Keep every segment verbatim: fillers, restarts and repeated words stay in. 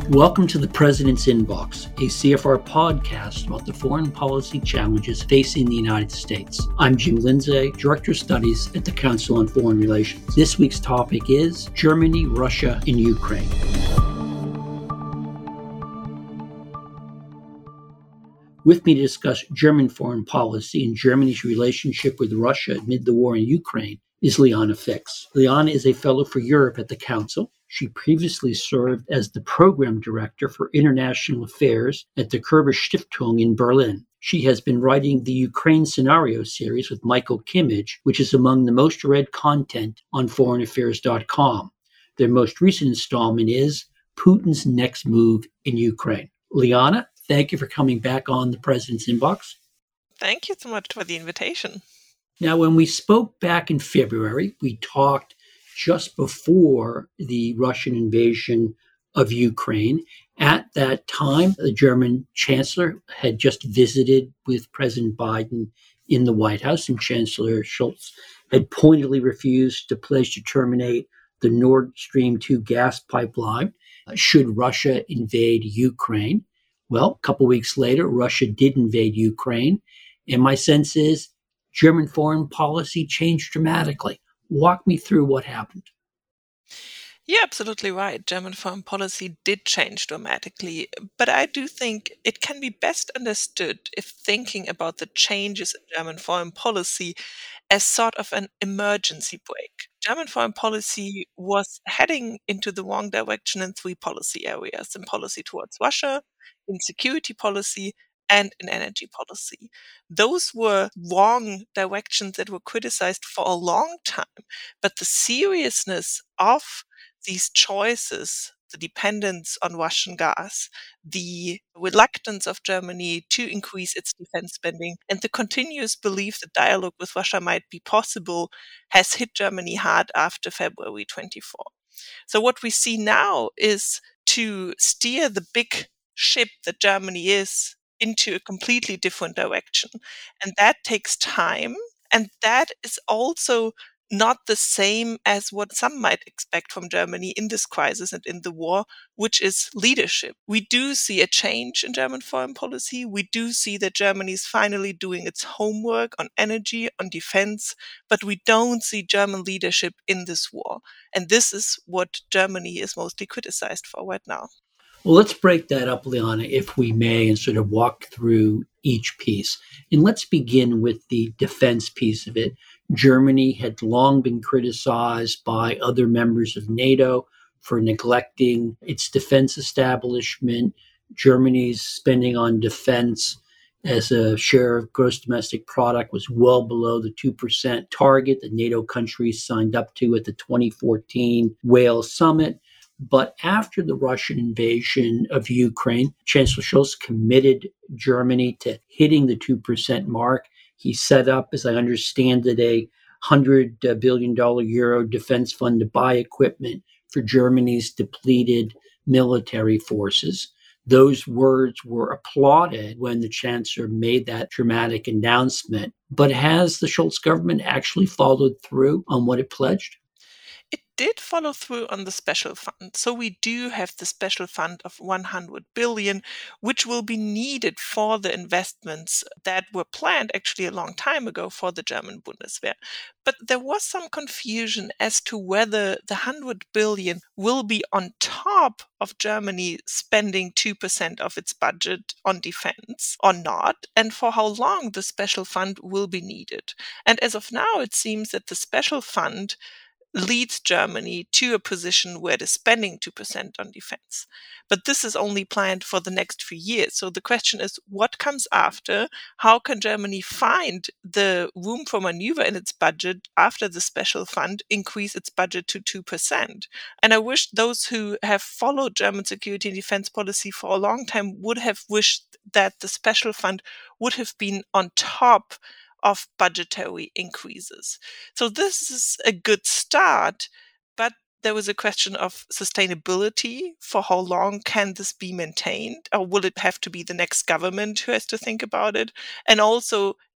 Welcome to the President's Inbox, a C F R podcast about the foreign policy challenges facing the United States. I'm Jim Lindsay, Director of Studies at the Council on Foreign Relations. This week's topic is Germany, Russia, and Ukraine. With me to discuss German foreign policy and Germany's relationship with Russia amid the war in Ukraine is Liana Fix. Liana is a fellow for Europe at the Council. She previously served as the program director for international affairs at the Körber Stiftung in Berlin. She has been writing the Ukraine Scenario series with Michael Kimmage, which is among the most read content on foreign affairs dot com. Their most recent installment is Putin's Next Move in Ukraine. Liana, thank you for coming back on the President's Inbox. Thank you so much for the invitation. Now, when we spoke back in February, we talked just before the Russian invasion of Ukraine. At that time, the German chancellor had just visited with President Biden in the White House, and Chancellor Scholz had pointedly refused to pledge to terminate the Nord Stream two gas pipeline should Russia invade Ukraine. Well, a couple weeks later, Russia did invade Ukraine, and my sense is German foreign policy changed dramatically. Walk me through what happened. You're absolutely right. German foreign policy did change dramatically, but I do think it can be best understood if thinking about the changes in German foreign policy as sort of an emergency brake. German foreign policy was heading into the wrong direction in three policy areas: in policy towards Russia, in security policy, and in energy policy. Those were wrong directions that were criticized for a long time, but the seriousness of these choices, the dependence on Russian gas, the reluctance of Germany to increase its defense spending, and the continuous belief that dialogue with Russia might be possible has hit Germany hard after February twenty-fourth. So what we see now is to steer the big ship that Germany is into a completely different direction. And that takes time. And that is also not the same as what some might expect from Germany in this crisis and in the war, which is leadership. We do see a change in German foreign policy. We do see that Germany is finally doing its homework on energy, on defense, but we don't see German leadership in this war. And this is what Germany is mostly criticized for right now. Well, let's break that up, Liana, if we may, and sort of walk through each piece. And let's begin with the defense piece of it. Germany had long been criticized by other members of NATO for neglecting its defense establishment. Germany's spending on defense as a share of gross domestic product was well below the two percent target that NATO countries signed up to at the twenty fourteen Wales summit. But after the Russian invasion of Ukraine, Chancellor Scholz committed Germany to hitting the two percent mark. He set up, as I understand it, a one hundred billion dollars euro defense fund to buy equipment for Germany's depleted military forces. Those words were applauded when the Chancellor made that dramatic announcement. But has the Scholz government actually followed through on what it pledged? It did follow through on the special fund. So we do have the special fund of one hundred billion, which will be needed for the investments that were planned actually a long time ago for the German Bundeswehr. But there was some confusion as to whether the one hundred billion will be on top of Germany spending two percent of its budget on defense or not, and for how long the special fund will be needed. And as of now, it seems that the special fund leads Germany to a position where it is spending two percent on defense. But this is only planned for the next few years. So the question is, what comes after? How can Germany find the room for maneuver in its budget after the special fund increase its budget to two percent? And I wish those who have followed German security and defense policy for a long time would have wished that the special fund would have been on top of budgetary increases. So this is a good start, but there was a question of sustainability. For how long can this be maintained? Or will it have to be the next government who has to think about it? And also,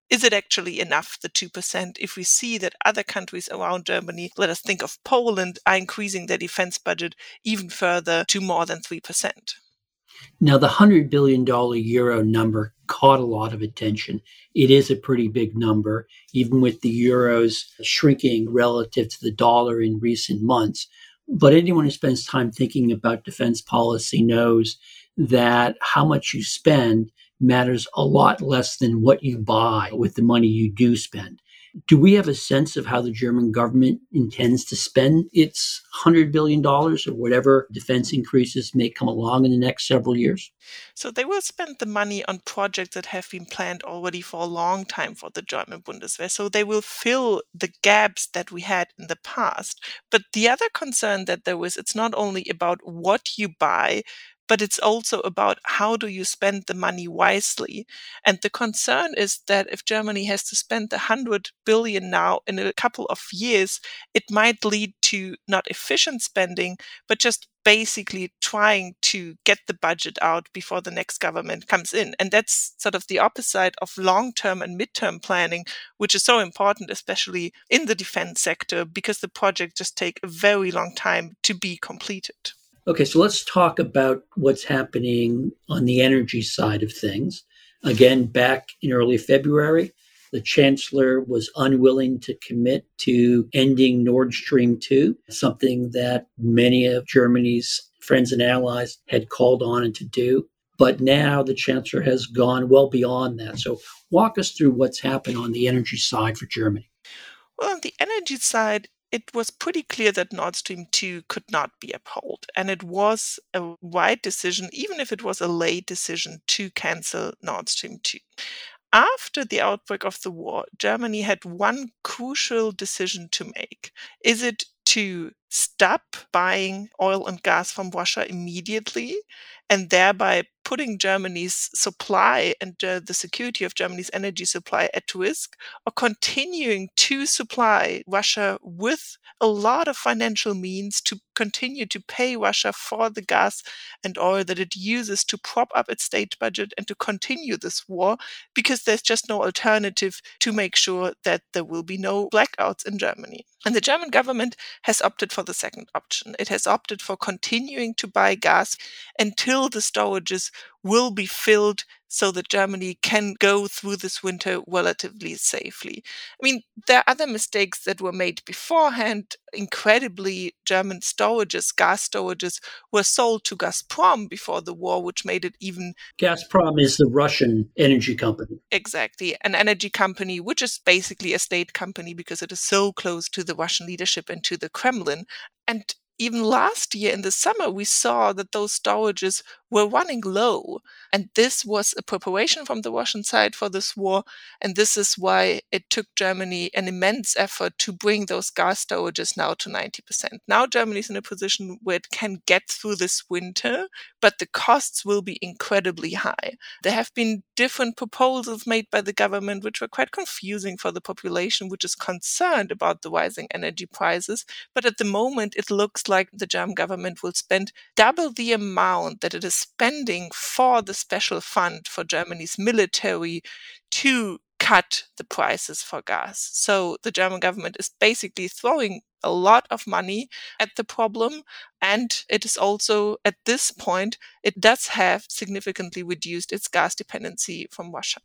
is it actually enough, the two percent, if we see that other countries around Germany, let us think of Poland, are increasing their defense budget even further to more than three percent? Now, the one hundred billion dollars euro number caught a lot of attention. It is a pretty big number, even with the euros shrinking relative to the dollar in recent months. But anyone who spends time thinking about defense policy knows that how much you spend matters a lot less than what you buy with the money you do spend. Do we have a sense of how the German government intends to spend its one hundred billion dollars or whatever defense increases may come along in the next several years? So they will spend the money on projects that have been planned already for a long time for the German Bundeswehr. So they will fill the gaps that we had in the past. But the other concern that there is, it's not only about what you buy, but it's also about how do you spend the money wisely. And the concern is that if Germany has to spend the one hundred billion now in a couple of years, it might lead to not efficient spending, but just basically trying to get the budget out before the next government comes in. And that's sort of the opposite of long-term and mid-term planning, which is so important, especially in the defense sector, because the project just take a very long time to be completed. Okay, so let's talk about what's happening on the energy side of things. Again, back in early February, the chancellor was unwilling to commit to ending Nord Stream two, something that many of Germany's friends and allies had called on it to do. But now the chancellor has gone well beyond that. So walk us through what's happened on the energy side for Germany. Well, on the energy side, it was pretty clear that Nord Stream two could not be upheld. And it was a right decision, even if it was a late decision, to cancel Nord Stream two. After the outbreak of the war, Germany had one crucial decision to make. Is it to stop buying oil and gas from Russia immediately and thereby putting Germany's supply and uh, the security of Germany's energy supply at risk, or continuing to supply Russia with a lot of financial means to continue to pay Russia for the gas and oil that it uses to prop up its state budget and to continue this war, because there's just no alternative to make sure that there will be no blackouts in Germany. And the German government has opted for the second option. It has opted for continuing to buy gas until the storages will be filled so that Germany can go through this winter relatively safely. I mean, there are other mistakes that were made beforehand. Incredibly, German storages, gas storages, were sold to Gazprom before the war, which made it even... Gazprom is the Russian energy company. Exactly. An energy company, which is basically a state company because it is so close to the Russian leadership and to the Kremlin. And even last year in the summer, we saw that those storages were running low. And this was a preparation from the Russian side for this war. And this is why it took Germany an immense effort to bring those gas storages now to ninety percent. Now Germany is in a position where it can get through this winter, but the costs will be incredibly high. There have been different proposals made by the government, which were quite confusing for the population, which is concerned about the rising energy prices. But at the moment, it looks like the German government will spend double the amount that it is spending for the special fund for Germany's military to cut the prices for gas. So the German government is basically throwing a lot of money at the problem. And it is also, at this point, it does have significantly reduced its gas dependency from Russia.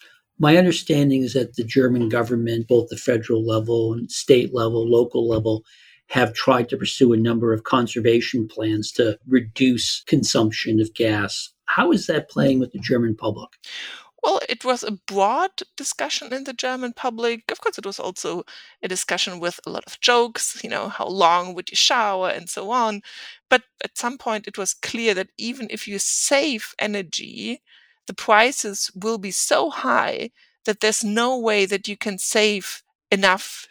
My understanding is that the German government, both the federal level and state level, local level, have tried to pursue a number of conservation plans to reduce consumption of gas. How is that playing with the German public? Well, it was a broad discussion in the German public. Of course, it was also a discussion with a lot of jokes, you know, how long would you shower and so on. But at some point, it was clear that even if you save energy, the prices will be so high that there's no way that you can save enough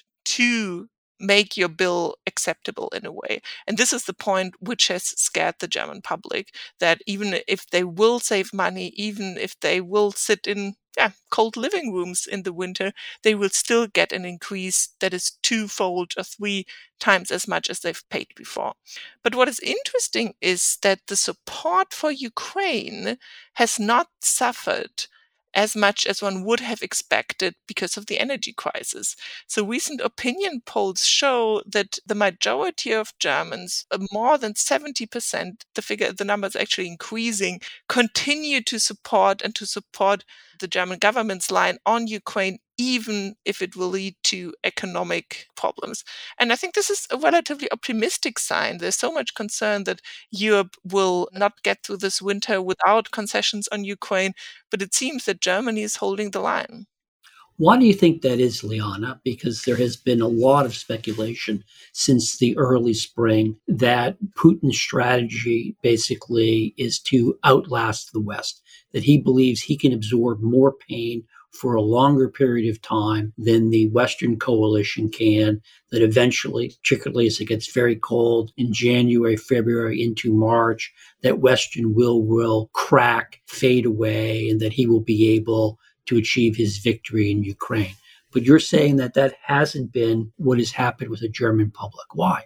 to make your bill acceptable in a way. And this is the point which has scared the German public, that even if they will save money, even if they will sit in yeah, cold living rooms in the winter, they will still get an increase that is twofold or three times as much as they've paid before. But what is interesting is that the support for Ukraine has not suffered as much as one would have expected because of the energy crisis. So recent opinion polls show that the majority of Germans, uh, more than seventy percent, the figure, the number is actually increasing, continue to support and to support the German government's line on Ukraine, even if it will lead to economic problems. And I think this is a relatively optimistic sign. There's so much concern that Europe will not get through this winter without concessions on Ukraine, but it seems that Germany is holding the line. Why do you think that is, Liana? Because there has been a lot of speculation since the early spring that Putin's strategy basically is to outlast the West, that he believes he can absorb more pain for a longer period of time than the Western coalition can, that eventually, particularly as it gets very cold in January, February into March, that Western will will crack, fade away, and that he will be able to achieve his victory in Ukraine. But you're saying that that hasn't been what has happened with the German public. Why?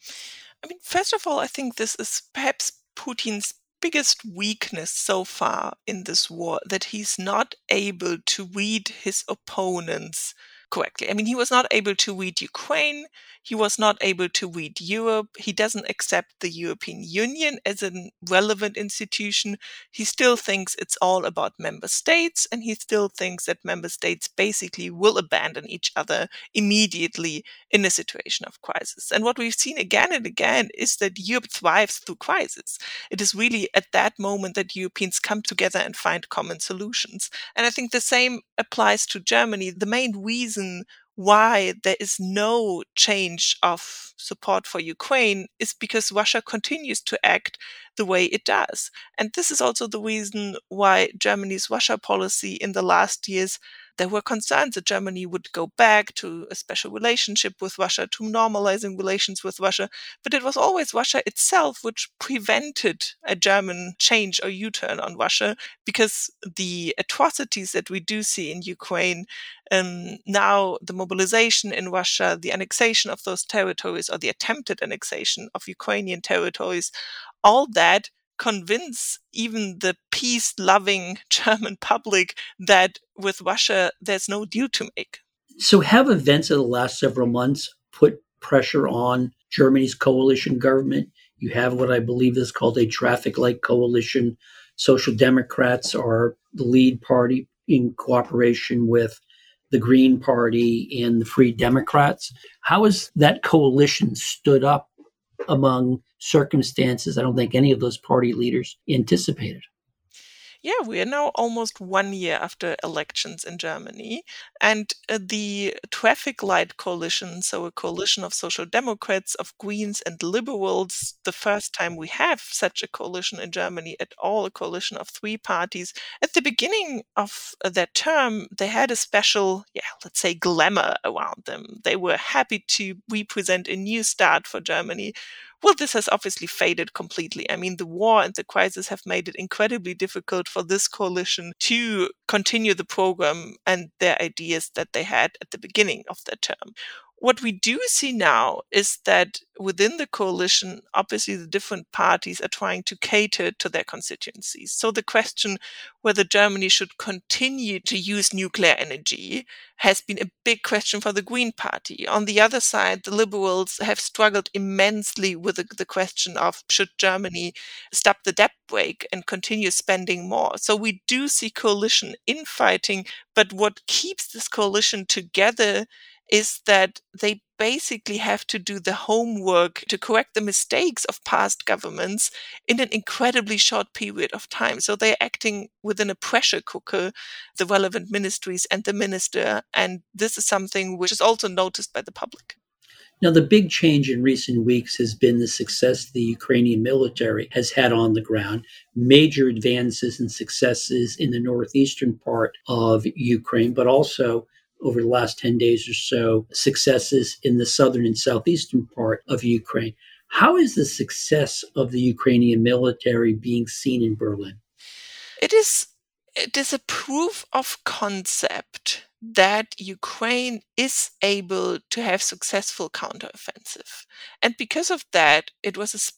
I mean, first of all, I think this is perhaps Putin's biggest weakness so far in this war, that he's not able to read his opponents correctly. I mean, he was not able to read Ukraine. He was not able to read Europe. He doesn't accept the European Union as a relevant institution. He still thinks it's all about member states, and he still thinks that member states basically will abandon each other immediately in a situation of crisis. And what we've seen again and again is that Europe thrives through crisis. It is really at that moment that Europeans come together and find common solutions. And I think the same applies to Germany. The main reason why there is no change of support for Ukraine is because Russia continues to act the way it does. And this is also the reason why Germany's Russia policy in the last years, there were concerns that Germany would go back to a special relationship with Russia, to normalizing relations with Russia. But it was always Russia itself which prevented a German change or U-turn on Russia, because the atrocities that we do see in Ukraine, um, now the mobilization in Russia, the annexation of those territories, or the attempted annexation of Ukrainian territories, all that convince even the peace-loving German public that with Russia, there's no deal to make. So have events of the last several months put pressure on Germany's coalition government? You have what I believe is called a traffic light coalition. Social Democrats are the lead party in cooperation with the Green Party and the Free Democrats. How has that coalition stood up among circumstances I don't think any of those party leaders anticipated? Yeah, we are now almost one year after elections in Germany, and uh, the traffic light coalition, so a coalition of social democrats, of Greens and liberals, the first time we have such a coalition in Germany at all, a coalition of three parties. At the beginning of uh, that term, they had a special, yeah, let's say glamour around them. They were happy to represent a new start for Germany. Well, this has obviously faded completely. I mean, the war and the crisis have made it incredibly difficult for this coalition to continue the program and their ideas that they had at the beginning of their term. What we do see now is that within the coalition, obviously the different parties are trying to cater to their constituencies. So the question whether Germany should continue to use nuclear energy has been a big question for the Green Party. On the other side, the liberals have struggled immensely with the, the question of should Germany stop the debt brake and continue spending more. So we do see coalition infighting, but what keeps this coalition together is that they basically have to do the homework to correct the mistakes of past governments in an incredibly short period of time. So they're acting within a pressure cooker, the relevant ministries and the minister, and this is something which is also noticed by the public. Now, the big change in recent weeks has been the success the Ukrainian military has had on the ground, major advances and successes in the northeastern part of Ukraine, but also over the last ten days or so, successes in the southern and southeastern part of Ukraine. How is the success of the Ukrainian military being seen in Berlin? It is, it is a proof of concept that Ukraine is able to have successful counteroffensive. And because of that, it was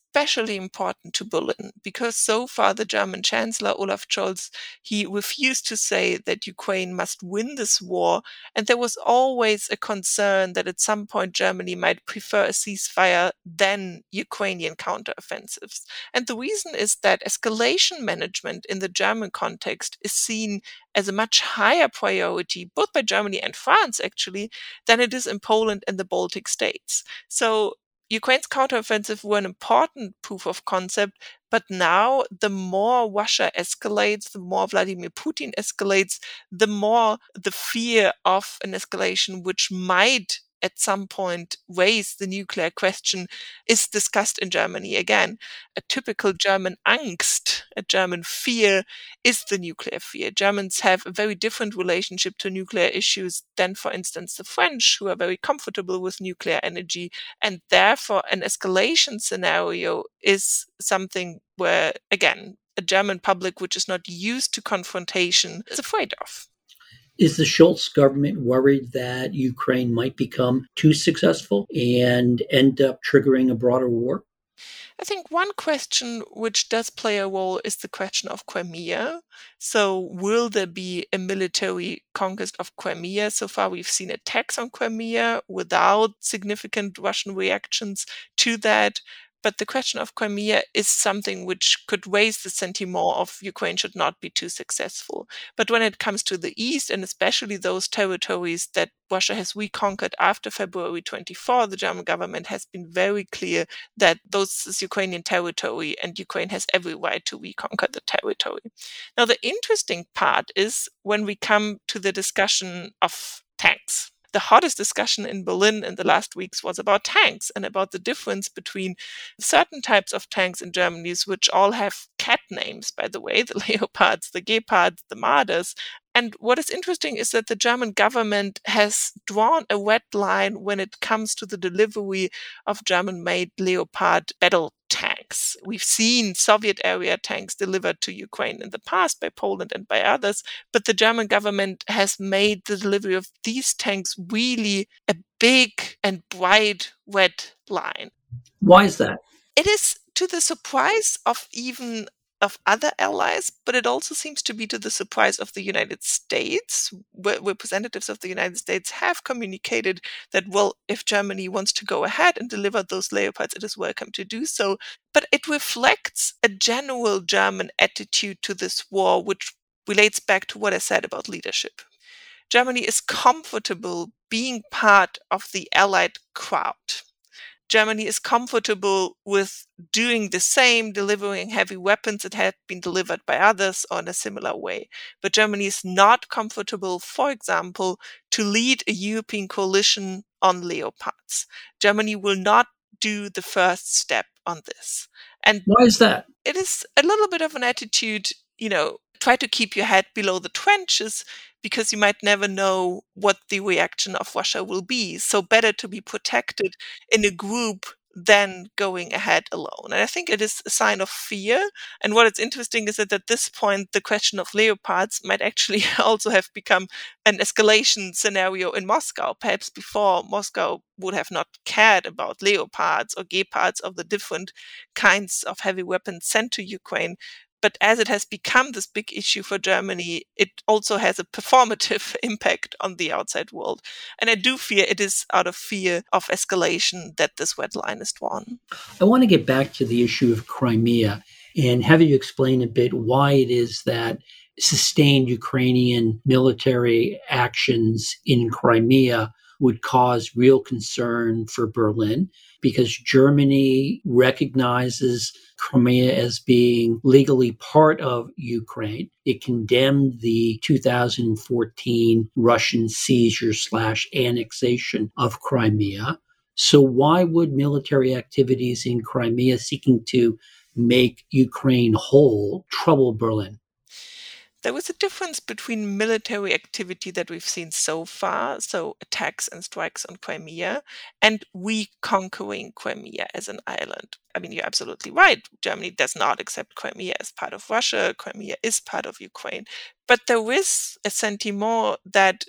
especially important to Berlin, because so far the German Chancellor Olaf Scholz, he refused to say that Ukraine must win this war, and there was always a concern that at some point Germany might prefer a ceasefire than Ukrainian counteroffensives. And the reason is that escalation management in the German context is seen as a much higher priority, both by Germany and France actually, than it is in Poland and the Baltic states. So Ukraine's counteroffensive were an important proof of concept, but now the more Russia escalates, the more Vladimir Putin escalates, the more the fear of an escalation which might at some point raise the nuclear question is discussed in Germany again. A typical German angst, a German fear, is the nuclear fear. Germans have a very different relationship to nuclear issues than, for instance, the French, who are very comfortable with nuclear energy. And therefore, an escalation scenario is something where, again, a German public which is not used to confrontation is afraid of. Is the Scholz government worried that Ukraine might become too successful and end up triggering a broader war? I think one question which does play a role is the question of Crimea. So will there be a military conquest of Crimea? So far, we've seen attacks on Crimea without significant Russian reactions to that. But the question of Crimea is something which could raise the sentiment of Ukraine should not be too successful. But when it comes to the east, and especially those territories that Russia has reconquered after February twenty-fourth, the German government has been very clear that those is Ukrainian territory and Ukraine has every right to reconquer the territory. Now, the interesting part is when we come to the discussion of tanks. The hottest discussion in Berlin in the last weeks was about tanks and about the difference between certain types of tanks in Germany, which all have cat names, by the way, the Leopards, the Gepards, the Marders. And what is interesting is that the German government has drawn a red line when it comes to the delivery of German-made Leopard battle tanks. We've seen Soviet-era tanks delivered to Ukraine in the past by Poland and by others, but the German government has made the delivery of these tanks really a big and bright red line. Why is that? It is to the surprise of even of other allies, but it also seems to be to the surprise of the United States, where representatives of the United States have communicated that, well, if Germany wants to go ahead and deliver those Leopards, it is welcome to do so. But it reflects a general German attitude to this war, which relates back to what I said about leadership. Germany is comfortable being part of the allied crowd. Germany is comfortable with doing the same, delivering heavy weapons that had been delivered by others or in a similar way. But Germany is not comfortable, for example, to lead a European coalition on Leopards. Germany will not do the first step on this. And why is that? It is a little bit of an attitude, you know, try to keep your head below the trenches, because you might never know what the reaction of Russia will be. So better to be protected in a group than going ahead alone. And I think it is a sign of fear. And what is interesting is that at this point, the question of Leopards might actually also have become an escalation scenario in Moscow. Perhaps before, Moscow would have not cared about Leopards or Gepards of the different kinds of heavy weapons sent to Ukraine. But as it has become this big issue for Germany, it also has a performative impact on the outside world. And I do fear it is out of fear of escalation that this red line is drawn. I want to get back to the issue of Crimea and have you explain a bit why it is that sustained Ukrainian military actions in Crimea would cause real concern for Berlin, because Germany recognizes Crimea as being legally part of Ukraine. It condemned the two thousand fourteen Russian seizure slash annexation of Crimea. So why would military activities in Crimea seeking to make Ukraine whole trouble Berlin? There was a difference between military activity that we've seen so far, so attacks and strikes on Crimea, and reconquering Crimea as an island. I mean, you're absolutely right. Germany does not accept Crimea as part of Russia. Crimea is part of Ukraine. But there is a sentiment that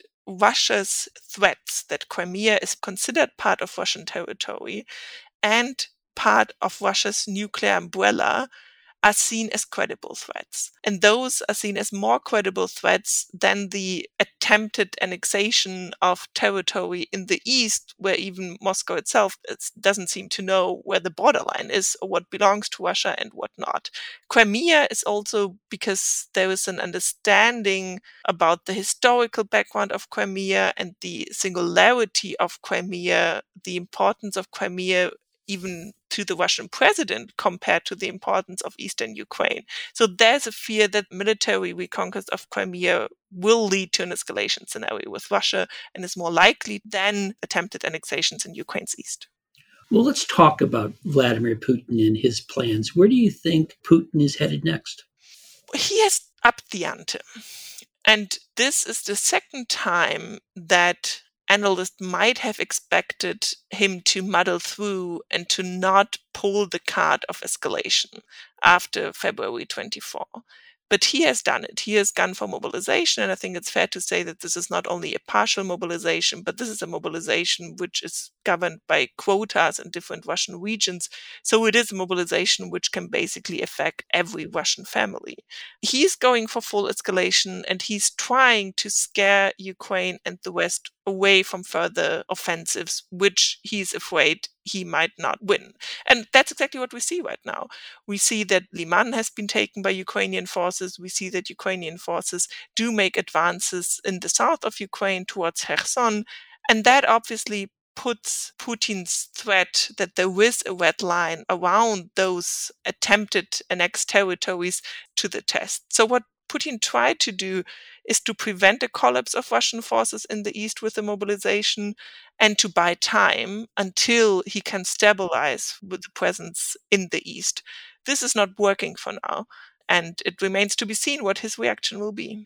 Russia's threats, that Crimea is considered part of Russian territory, and part of Russia's nuclear umbrella are seen as credible threats. And those are seen as more credible threats than the attempted annexation of territory in the east, where even Moscow itself doesn't seem to know where the borderline is or what belongs to Russia and what not. Crimea is also because there is an understanding about the historical background of Crimea and the singularity of Crimea, the importance of Crimea even to the Russian president compared to the importance of eastern Ukraine. So there's a fear that military reconquest of Crimea will lead to an escalation scenario with Russia and is more likely than attempted annexations in Ukraine's east. Well, let's talk about Vladimir Putin and his plans. Where do you think Putin is headed next? He has upped the ante. And this is the second time that analysts might have expected him to muddle through and to not pull the card of escalation after February twenty-fourth. But he has done it. He has gone for mobilization. And I think it's fair to say that this is not only a partial mobilization, but this is a mobilization which is governed by quotas in different Russian regions. So it is a mobilization which can basically affect every Russian family. He's going for full escalation, and he's trying to scare Ukraine and the West away from further offensives, which he's afraid he might not win. And that's exactly what we see right now. We see that Liman has been taken by Ukrainian forces. We see that Ukrainian forces do make advances in the south of Ukraine towards Kherson. And that obviously puts Putin's threat that there is a red line around those attempted annexed territories to the test. So what Putin tried to do is to prevent a collapse of Russian forces in the east with the mobilization and to buy time until he can stabilize with the presence in the east. This is not working for now, and it remains to be seen what his reaction will be.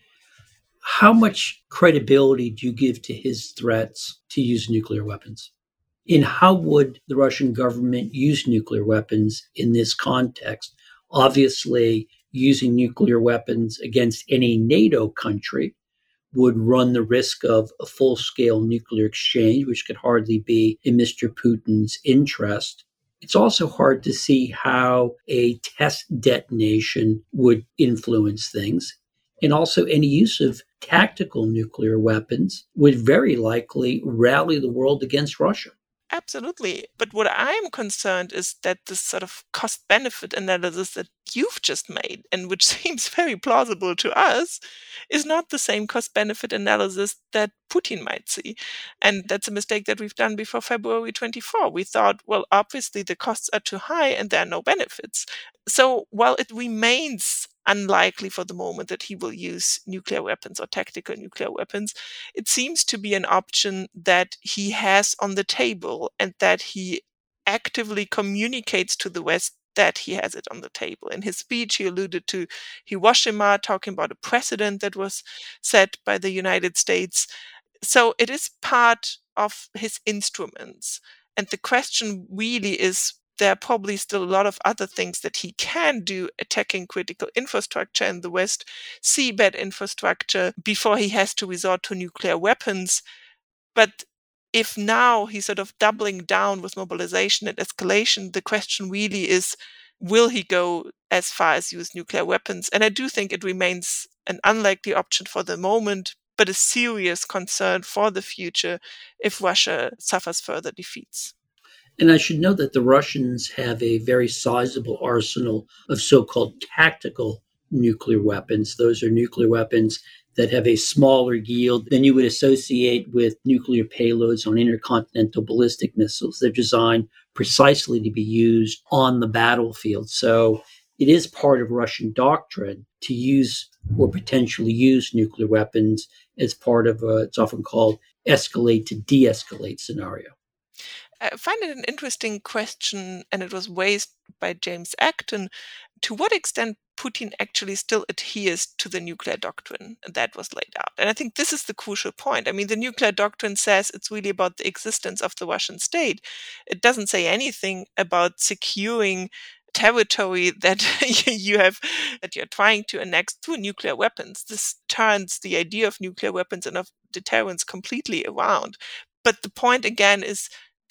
How much credibility do you give to his threats to use nuclear weapons? And how would the Russian government use nuclear weapons in this context? Obviously, using nuclear weapons against any NATO country would run the risk of a full-scale nuclear exchange, which could hardly be in Mister Putin's interest. It's also hard to see how a test detonation would influence things. And also any use of tactical nuclear weapons would very likely rally the world against Russia. Absolutely. But what I'm concerned is that this sort of cost-benefit analysis that you've just made, and which seems very plausible to us, is not the same cost-benefit analysis that Putin might see. And that's a mistake that we've done before February twenty-fourth. We thought, well, obviously the costs are too high and there are no benefits. So while it remains unlikely for the moment that he will use nuclear weapons or tactical nuclear weapons, it seems to be an option that he has on the table and that he actively communicates to the West that he has it on the table. In his speech, he alluded to Hiroshima, talking about a precedent that was set by the United States. So it is part of his instruments. And the question really is, there are probably still a lot of other things that he can do, attacking critical infrastructure in the West, seabed infrastructure, before he has to resort to nuclear weapons. But if now he's sort of doubling down with mobilization and escalation, the question really is, will he go as far as use nuclear weapons? And I do think it remains an unlikely option for the moment, but a serious concern for the future if Russia suffers further defeats. And I should note that the Russians have a very sizable arsenal of so-called tactical nuclear weapons. Those are nuclear weapons that have a smaller yield than you would associate with nuclear payloads on intercontinental ballistic missiles. They're designed precisely to be used on the battlefield. So it is part of Russian doctrine to use or potentially use nuclear weapons as part of a, it's often called escalate to de-escalate scenario. I find it an interesting question, and it was raised by James Acton, to what extent Putin actually still adheres to the nuclear doctrine that was laid out. And I think this is the crucial point. I mean, the nuclear doctrine says it's really about the existence of the Russian state. It doesn't say anything about securing territory that you have, that you're trying to annex through nuclear weapons. This turns the idea of nuclear weapons and of deterrence completely around. But the point again is,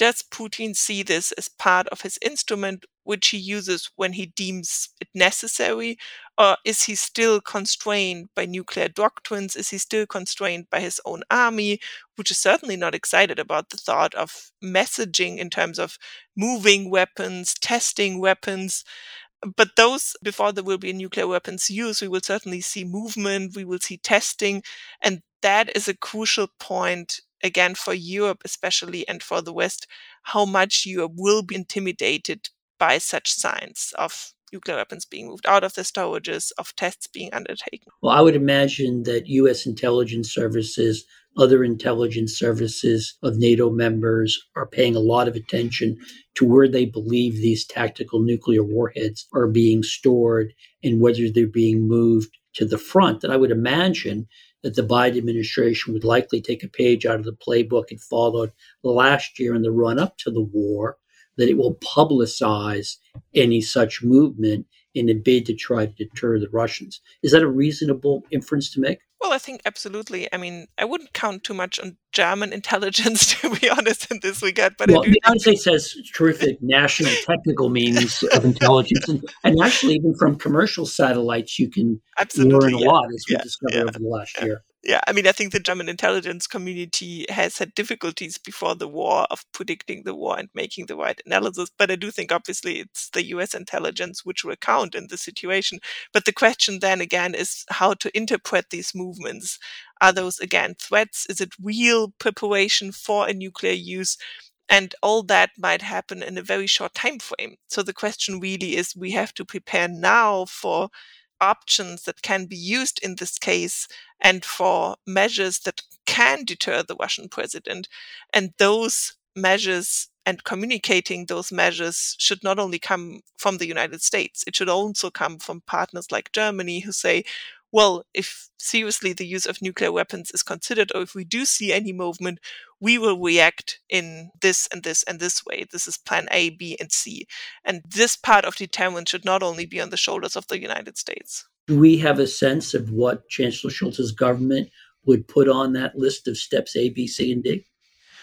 Does Putin see this as part of his instrument, which he uses when he deems it necessary? Or is he still constrained by nuclear doctrines? Is he still constrained by his own army, which is certainly not excited about the thought of messaging in terms of moving weapons, testing weapons? But those, before there will be nuclear weapons use, we will certainly see movement, we will see testing. And that is a crucial point, again, for Europe especially, and for the West, how much Europe will be intimidated by such signs of nuclear weapons being moved out of the storages, of tests being undertaken. Well, I would imagine that U S intelligence services, other intelligence services of NATO members are paying a lot of attention to where they believe these tactical nuclear warheads are being stored and whether they're being moved to the front. And I would imagine that the Biden administration would likely take a page out of the playbook it followed last year in the run-up to the war, that it will publicize any such movement in a bid to try to deter the Russians. Is that a reasonable inference to make? Well, I think absolutely. I mean, I wouldn't count too much on German intelligence, to be honest, in this regard. But well, I do the United States has terrific national technical means of intelligence. And, and actually, even from commercial satellites, you can absolutely, learn a yeah. lot, as we yeah, discovered yeah, over the last yeah. year. Yeah, I mean, I think the German intelligence community has had difficulties before the war of predicting the war and making the right analysis. But I do think, obviously, it's the U S intelligence which will count in the situation. But the question then again is how to interpret these movements. Are those, again, threats? Is it real preparation for a nuclear use? And all that might happen in a very short time frame. So the question really is, we have to prepare now for options that can be used in this case and for measures that can deter the Russian president. And those measures and communicating those measures should not only come from the United States, it should also come from partners like Germany who say, well, if seriously the use of nuclear weapons is considered, or if we do see any movement, we will react in this and this and this way. This is plan A, B, and C. And this part of deterrence should not only be on the shoulders of the United States. Do we have a sense of what Chancellor Scholz's government would put on that list of steps A, B, C, and D?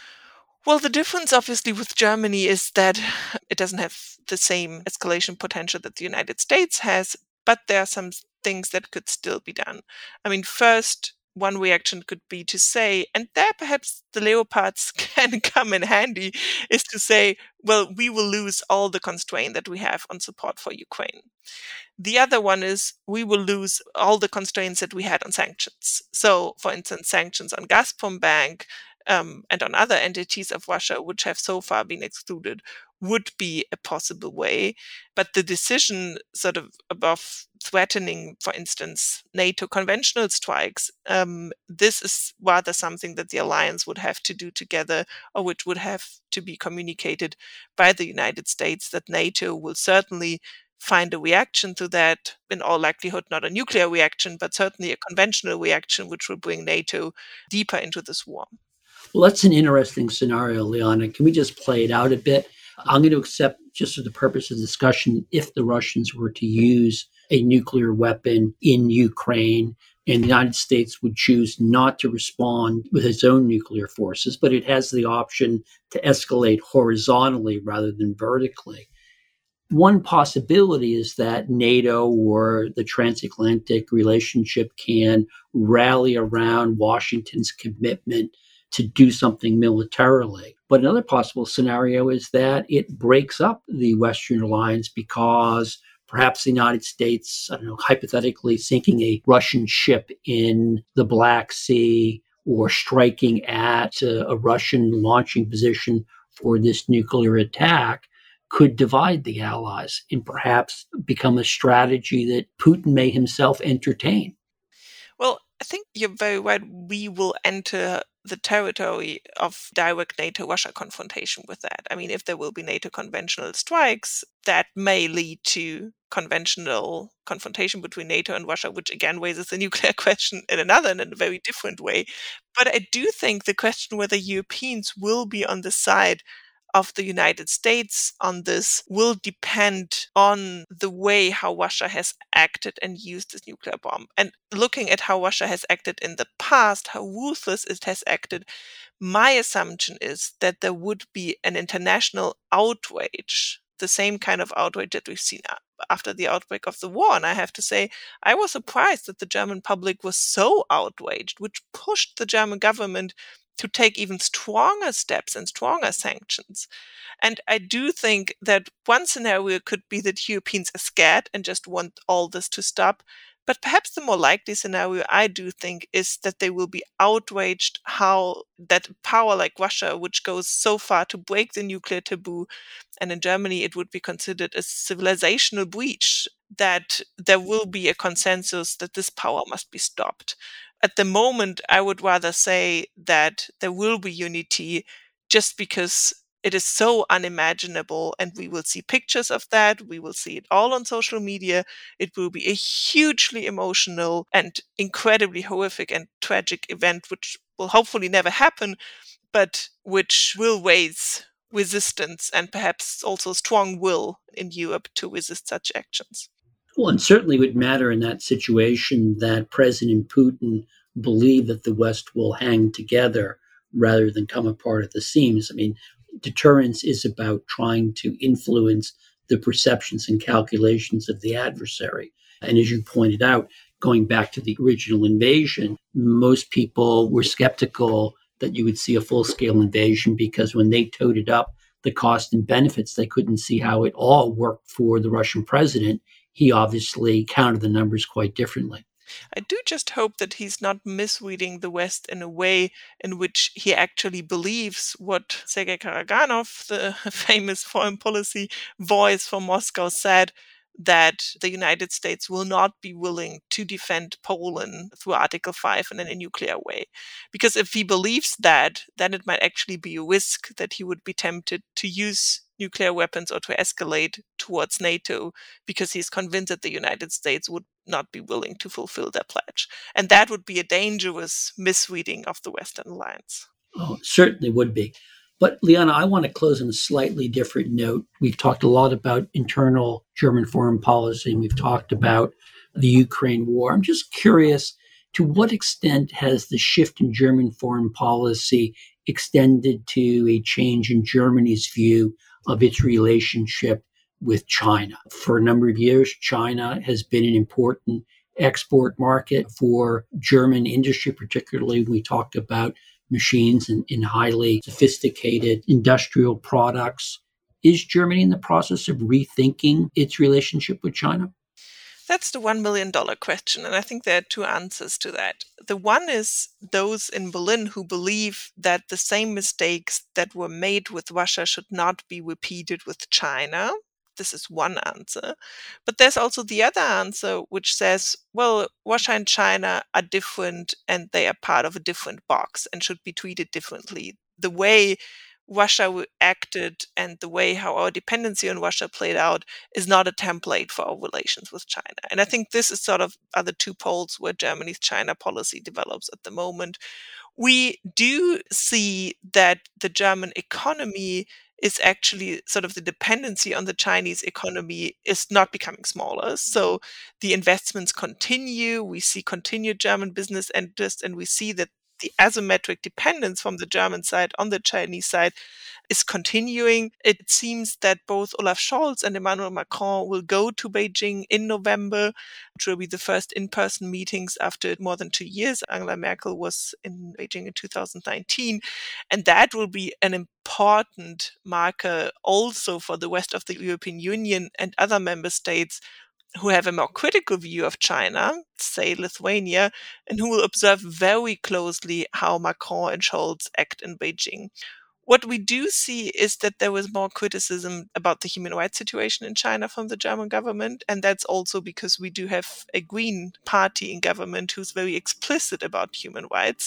Well, the difference obviously with Germany is that it doesn't have the same escalation potential that the United States has, but there are some things that could still be done. I mean, first, one reaction could be to say, and there perhaps the Leopards can come in handy, is to say, well, we will lose all the constraint that we have on support for Ukraine. The other one is we will lose all the constraints that we had on sanctions. So, for instance, sanctions on Gazprom Bank um, and on other entities of Russia, which have so far been excluded, would be a possible way. But the decision sort of above threatening, for instance, NATO conventional strikes, um, this is rather something that the alliance would have to do together, or which would have to be communicated by the United States, that NATO will certainly find a reaction to that, in all likelihood not a nuclear reaction, but certainly a conventional reaction, which will bring NATO deeper into this war. Well, that's an interesting scenario, Liana. Can we just play it out a bit? I'm going to accept, just for the purpose of discussion, if the Russians were to use a nuclear weapon in Ukraine, and the United States would choose not to respond with its own nuclear forces, but it has the option to escalate horizontally rather than vertically. One possibility is that NATO or the transatlantic relationship can rally around Washington's commitment to do something militarily. But another possible scenario is that it breaks up the Western alliance because perhaps the United States, I don't know, hypothetically sinking a Russian ship in the Black Sea or striking at a, a Russian launching position for this nuclear attack could divide the allies and perhaps become a strategy that Putin may himself entertain. Well, I think you're very right. We will enter the territory of direct NATO-Russia confrontation with that. I mean, if there will be NATO conventional strikes, that may lead to conventional confrontation between NATO and Russia, which again raises the nuclear question in another and in a very different way. But I do think the question whether Europeans will be on the side of the United States on this will depend on the way how Russia has acted and used this nuclear bomb. And looking at how Russia has acted in the past, how ruthless it has acted, my assumption is that there would be an international outrage, the same kind of outrage that we've seen after the outbreak of the war. And I have to say, I was surprised that the German public was so outraged, which pushed the German government to take even stronger steps and stronger sanctions. And I do think that one scenario could be that Europeans are scared and just want all this to stop. But perhaps the more likely scenario, I do think, is that they will be outraged how that power like Russia, which goes so far to break the nuclear taboo, and in Germany it would be considered a civilizational breach, that there will be a consensus that this power must be stopped. At the moment, I would rather say that there will be unity just because it is so unimaginable, and we will see pictures of that. We will see it all on social media. It will be a hugely emotional and incredibly horrific and tragic event, which will hopefully never happen, but which will raise resistance and perhaps also strong will in Europe to resist such actions. Well, and certainly would matter in that situation that President Putin believe that the West will hang together rather than come apart at the seams. I mean, deterrence is about trying to influence the perceptions and calculations of the adversary. And as you pointed out, going back to the original invasion, most people were skeptical that you would see a full-scale invasion because when they toted up the cost and benefits, they couldn't see how it all worked for the Russian president. He obviously counted the numbers quite differently. I do just hope that he's not misreading the West in a way in which he actually believes what Sergei Karaganov, the famous foreign policy voice from Moscow, said, that the United States will not be willing to defend Poland through Article five in a nuclear way. Because if he believes that, then it might actually be a risk that he would be tempted to use nuclear weapons or to escalate towards NATO because he's convinced that the United States would not be willing to fulfill their pledge. And that would be a dangerous misreading of the Western alliance. Oh, it certainly would be. But Liana, I want to close on a slightly different note. We've talked a lot about internal German foreign policy, and we've talked about the Ukraine war. I'm just curious, to what extent has the shift in German foreign policy extended to a change in Germany's view of its relationship with China? For a number of years, China has been an important export market for German industry, particularly when we talk about machines and in highly sophisticated industrial products. Is Germany in the process of rethinking its relationship with China? That's the one million dollars question, and I think there are two answers to that. The one is those in Berlin who believe that the same mistakes that were made with Russia should not be repeated with China. This is one answer. But there's also the other answer, which says, well, Russia and China are different and they are part of a different box and should be treated differently. The way Russia acted and the way how our dependency on Russia played out is not a template for our relations with China. And I think this is sort of are the two poles where Germany's China policy develops at the moment. We do see that the German economy is actually sort of the dependency on the Chinese economy is not becoming smaller. So the investments continue. We see continued German business interest, and we see that the asymmetric dependence from the German side on the Chinese side is continuing. It seems that both Olaf Scholz and Emmanuel Macron will go to Beijing in November, which will be the first in-person meetings after more than two years. Angela Merkel was in Beijing in two thousand nineteen. And that will be an important marker also for the rest of the European Union and other member states who have a more critical view of China, say Lithuania, and who will observe very closely how Macron and Scholz act in Beijing. What we do see is that there was more criticism about the human rights situation in China from the German government. And that's also because we do have a Green party in government who's very explicit about human rights.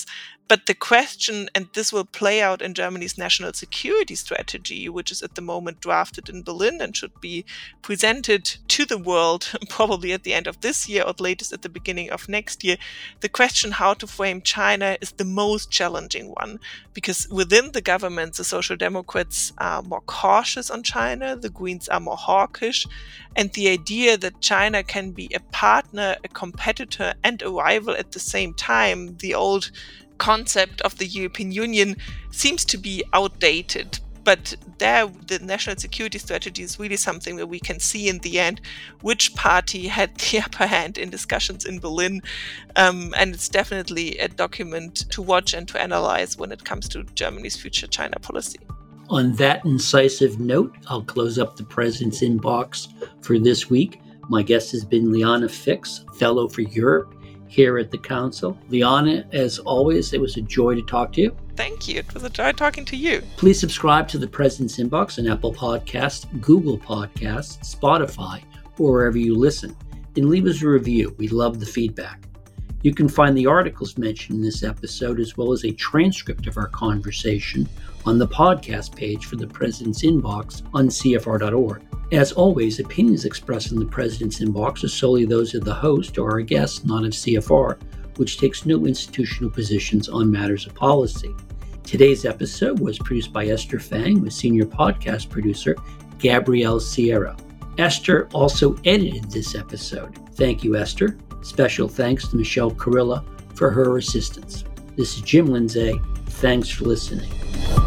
But the question, and this will play out in Germany's national security strategy, which is at the moment drafted in Berlin and should be presented to the world probably at the end of this year or at latest at the beginning of next year. The question how to frame China is the most challenging one, because within the government, the Social Democrats are more cautious on China, the Greens are more hawkish, and the idea that China can be a partner, a competitor, and a rival at the same time, the old concept of the European Union, seems to be outdated. But there, the national security strategy is really something that we can see in the end which party had the upper hand in discussions in Berlin. Um, and it's definitely a document to watch and to analyze when it comes to Germany's future China policy. On that incisive note, I'll close up the President's Inbox for this week. My guest has been Liana Fix, Fellow for Europe here at the Council. Liana, as always, it was a joy to talk to you. Thank you. It was a joy talking to you. Please subscribe to the President's Inbox on Apple Podcasts, Google Podcasts, Spotify, or wherever you listen, and leave us a review. We love the feedback. You can find the articles mentioned in this episode, as well as a transcript of our conversation, on the podcast page for the President's Inbox on C F R dot org. As always, opinions expressed in the President's Inbox are solely those of the host or our guests, not of C F R, which takes no institutional positions on matters of policy. Today's episode was produced by Esther Fang with senior podcast producer Gabrielle Sierra. Esther also edited this episode. Thank you, Esther. Special thanks to Michelle Carilla for her assistance. This is Jim Lindsay. Thanks for listening.